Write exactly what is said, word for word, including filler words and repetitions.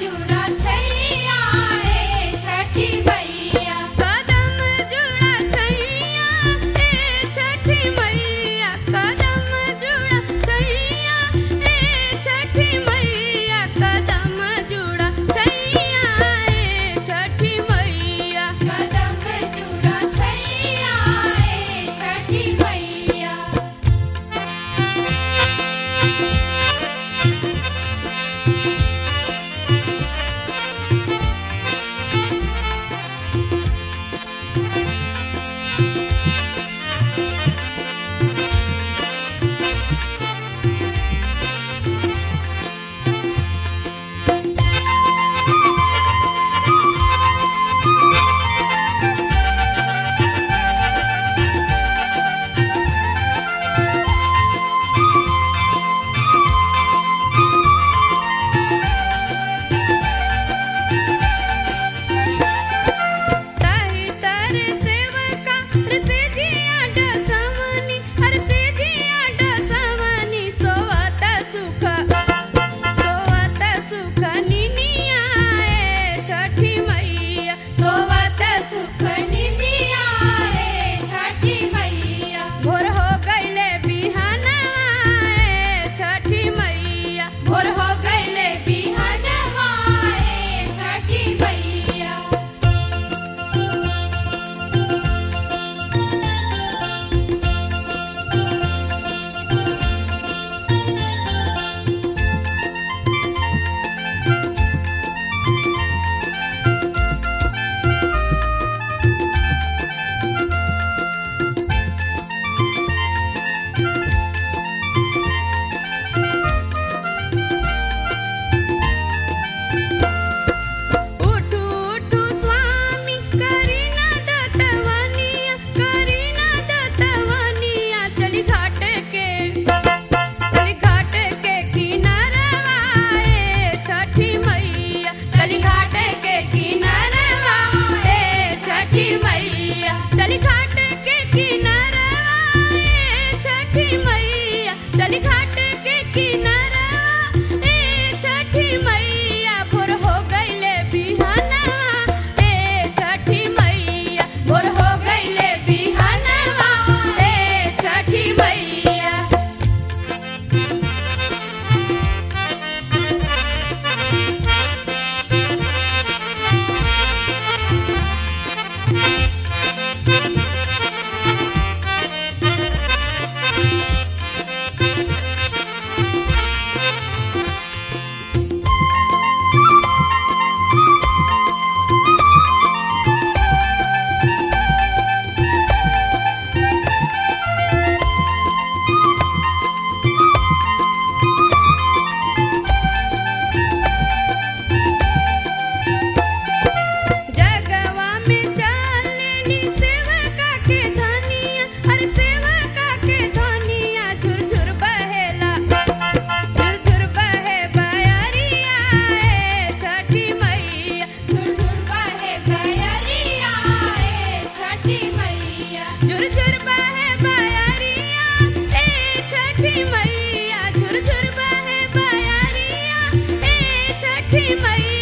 जुड़ा छैया ए छठी मैया। कदम जुड़ा छैया ए छठी मैया। कदम जुड़ा छैया ए छठी मैया। कदम जुड़ा छैया ए छठी मैया। कदम जुड़ा छैया ए छठी मैया। ताही तर सेवका रसेजिया डसवनी रसेजिया डसवनी सोवत सुख सोवत सुख निनिया ए छठी मैया। सोवत सुख निमिया ए छठी मैया। भोर हो गईले बिहानवा ए छठी मैया। भोर हो गईले बिहानवा ए छठी मैया। उठू उठू स्वामी करीना दत्तवनिया। करीना दत्तवनिया। चली घाट के चली घाट के किनारवा ए छठी मैया। चली घाट के किनारवा ए छठी मैया। चली घाट के किनारवा ए छठी मैया। चली घाट के किनारवा ए छठी मैया। भोर हो गईले बिहानवा ए छठी मैया। भोर हो गईले बिहानवा ए छठी मैया। जगवा में चलेली सेवका के धनिया। हर सेवका के धनिया। झुरझुर बहेला झुरझुर बहे बयरिया ए छठी मैया। झुरझुर बहे बयरिया ए छठी मैया। झुरझुर बहे बयरिया ए छठी मैया। झुरझुर बहे बयरिया ए छठी मैया।